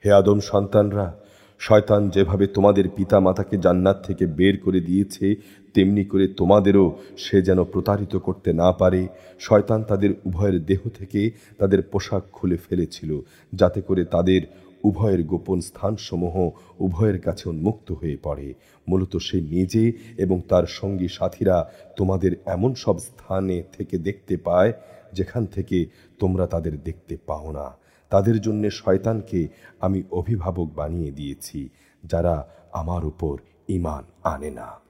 হে আদম সন্তানরা, শয়তান যেভাবে তোমাদের পিতা মাতাকে জান্নাত থেকে বের করে দিয়েছে, তেমনি করে তোমাদেরও সে যেন প্রতারিত করতে না পারে। শয়তান তাদের উভয়ের দেহ থেকে তাদের পোশাক খুলে ফেলেছিল, যাতে করে তাদের উভয়ের গোপন স্থানসমূহ উভয়ের কাছে উন্মুক্ত হয়ে পড়ে। মূলত সে নিজে এবং তার সঙ্গী সাথীরা তোমাদের এমন সব স্থানে থেকে দেখতে পায় যেখান থেকে তোমরা তাদের দেখতে পাও না। তাদের জন্য শয়তানকে আমি অভিভাবক বানিয়ে দিয়েছি, যারা আমার উপর ঈমান আনে না।